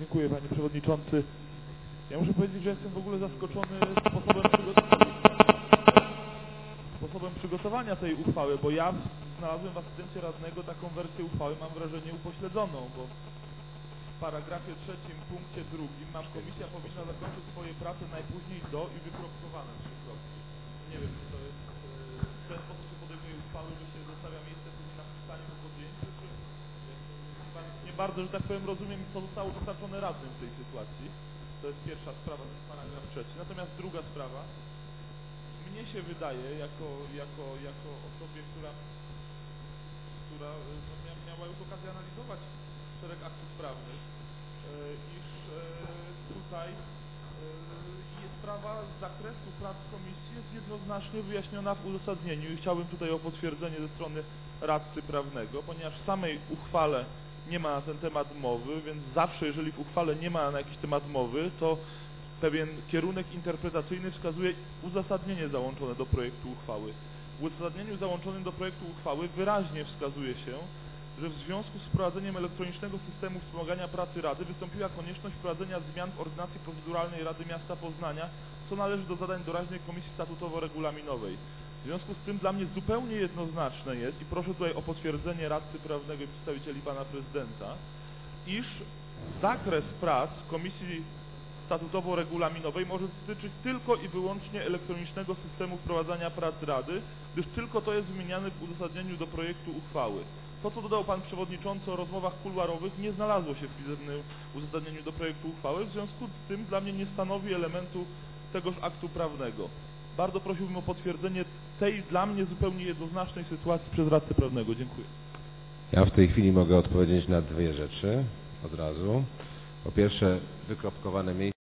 Dziękuję, panie przewodniczący. Ja muszę powiedzieć, że jestem w ogóle zaskoczony sposobem przygotowania tej uchwały, bo ja znalazłem w asystencie radnego taką wersję uchwały, mam wrażenie, upośledzoną, bo w paragrafie 3, punkcie 2 mam: komisja powinna zakończyć swoje prace najpóźniej do i wykropkowane 3 kropki. Nie wiem, czy to jest w ten sposób się podejmuje uchwały, że się zostawia miejsce później na wpisanie po podjęciu, czy nie bardzo, że tak powiem, rozumiem, co zostało dostarczone radnym w tej sytuacji. To jest pierwsza sprawa, to jest paragraf 3. Natomiast druga sprawa, mnie się wydaje, jako osobie, która miała już okazję analizować szereg aktów prawnych, iż tutaj sprawa z zakresu prac komisji jest jednoznacznie wyjaśniona w uzasadnieniu i chciałbym tutaj o potwierdzenie ze strony radcy prawnego, ponieważ w samej uchwale nie ma na ten temat mowy, więc zawsze, jeżeli w uchwale nie ma na jakiś temat mowy, to pewien kierunek interpretacyjny wskazuje uzasadnienie załączone do projektu uchwały. W uzasadnieniu załączonym do projektu uchwały wyraźnie wskazuje się, że w związku z wprowadzeniem elektronicznego systemu wspomagania pracy Rady wystąpiła konieczność wprowadzenia zmian w ordynacji proceduralnej Rady Miasta Poznania, co należy do zadań doraźnej Komisji Statutowo-Regulaminowej. W związku z tym dla mnie zupełnie jednoznaczne jest, i proszę tutaj o potwierdzenie radcy prawnego i przedstawicieli pana prezydenta, iż zakres prac Komisji Statutowo-Regulaminowej może dotyczyć tylko i wyłącznie elektronicznego systemu wprowadzania prac Rady, gdyż tylko to jest wymieniane w uzasadnieniu do projektu uchwały. To, co dodał pan przewodniczący o rozmowach kuluarowych, nie znalazło się w pisemnym uzasadnieniu do projektu uchwały, w związku z tym dla mnie nie stanowi elementu tegoż aktu prawnego. Bardzo prosiłbym o potwierdzenie tej dla mnie zupełnie jednoznacznej sytuacji przez radcę prawnego. Dziękuję. Ja w tej chwili mogę odpowiedzieć na dwie rzeczy od razu. Po pierwsze, wykropkowane miejsce